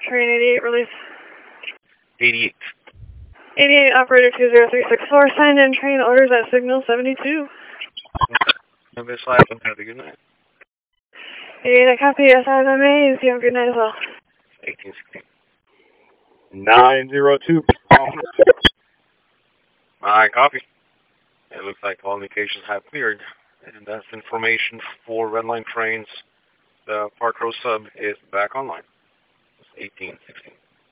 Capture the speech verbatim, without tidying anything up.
train eighty-eight, release. eighty-eight. eighty-eight, operator two zero three six four, signed in train orders at signal seventy-two. Have a slide and have a good night. eighty-eight, I copy, S I M A, you have a good night as well. eighteen sixteen. nine zero two. I copy. It looks like all indications have cleared, and that's information for Red Line trains. The Park Row sub is back online. It's eighteen sixteen.